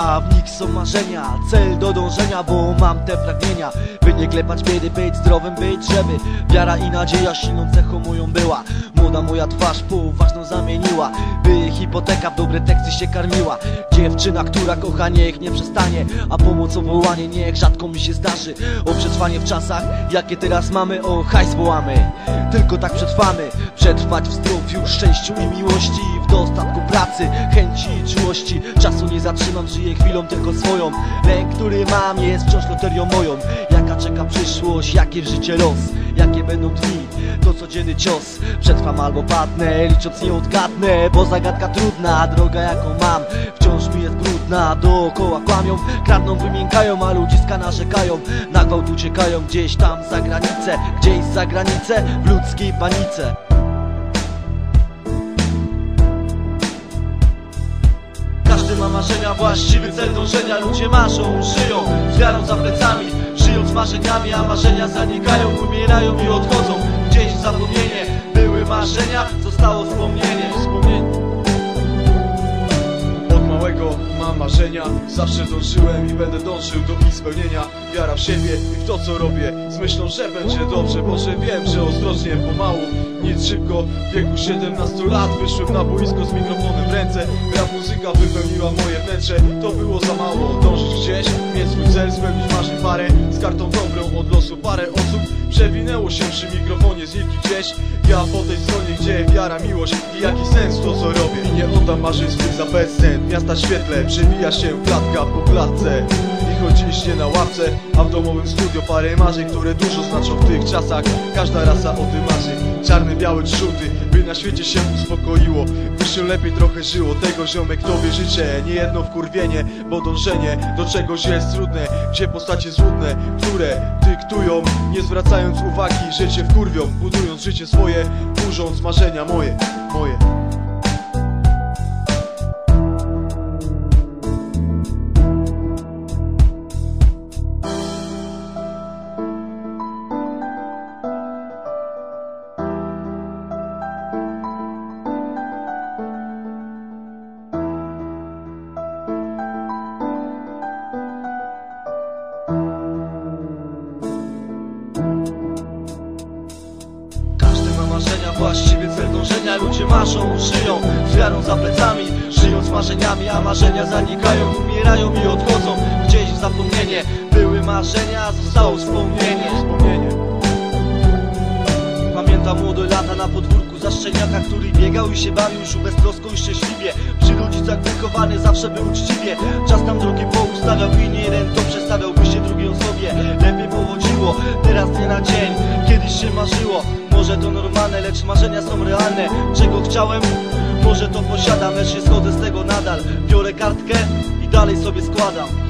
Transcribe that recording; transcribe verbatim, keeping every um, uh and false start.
serca, w nich są marzenia, cel do dążenia, bo mam te pragnienia. By nie klepać biedy, być zdrowym, być żeby wiara i nadzieja silną cechą moją była. Młoda moja twarz poważną zamieniła, by hipoteka w dobre teksty się karmiła. Dziewczyna, która kocha, niech nie przestanie, a pomoc o wołanie niech rzadko mi się zdarzy. O przetrwanie w czasach, jakie teraz mamy, o hajs wołamy. Tylko tak przetrwamy, przetrwać w zdrowiu, szczęściu i miłości, w dostatku pracy, chęci i czułości. Czasu nie zatrzymam, żyję chwilą tylko swoją. Lęk, który mam, jest wciąż loterią moją. Jaka czeka przyszłość, jakie w życie los, jakie będą dni, to codzienny cios. Przetrwam albo padnę, licząc nie odgadnę, bo zagadka trudna, droga jaką mam wciąż mi jest brudna. Dookoła kłamią, kradną, wymiękają, a ludziska narzekają. Na gwałt uciekają gdzieś tam za granicę, gdzieś za granicę, w ludzkiej panice. Każdy ma marzenia, właściwy cel dążenia. Ludzie marzą, żyją z wiarą za plecami, żyjąc marzeniami, a marzenia zanikają, umierają i odchodzą gdzieś w zapomnienie. Były marzenia, zostało wspomnienie. Wspomnienie. Od małego mam marzenia, zawsze dążyłem i będę dążył do ich spełnienia. Wiara w siebie i w to co robię, z myślą, że będzie dobrze, bo że wiem, że ostrożnie, pomału, nic szybko. W wieku siedemnastu lat wyszłem na boisko z mikrofonem w ręce. Rap muzyka wypełniła moje wnętrze, to było za mało. Dążyć gdzieś, mieć swój cel, spełnić marzeń parę, z kartą dobrą od losu parę osób przewinęło się przy mikrofonie, znikli gdzieś. Ja po tej stronie, gdzie wiara, miłość i jaki sens w to co robię. I nie oddam marzeń swych za bezcen. Miasta w świetle, przewija się klatka po klatce. I chodzisz nie na ławce, a w domowym studio parę marzeń, które dużo znaczą w tych czasach. Każda rasa o tym marzy, czarne, białe czy żółty, by na świecie się uspokoiło, by się lepiej trochę żyło. Tego ziomek tobie życzę, nie jedno wkurwienie, bo dążenie do czegoś jest trudne. Gdzie postacie złudne, które dyktują, nie zwracając uwagi, że cię wkurwią, budując życie swoje, burząc marzenia moje, moje. Marzenia, właściwy cel dążenia. Ludzie marzą, żyją z wiarą za plecami, żyjąc marzeniami, a marzenia zanikają, umierają i odchodzą gdzieś w zapomnienie. Były marzenia, zostało wspomnienie. Wspomnienie. Pamiętam młode lata na podwórku za szczeniaka, który biegał i się bawił, żył beztrosko i szczęśliwie. Przy rodzicach wychowany zawsze był uczciwie. Czas tam drogi poustawiał i nie jeden to przestawiał, by się drugiej osobie lepiej powodziło. Teraz nie na dzień, kiedyś się marzyło. Może to normalne, lecz marzenia są realne. Czego chciałem? Może to posiadam, lecz nie schodzę z tego nadal. Biorę kartkę i dalej sobie składam.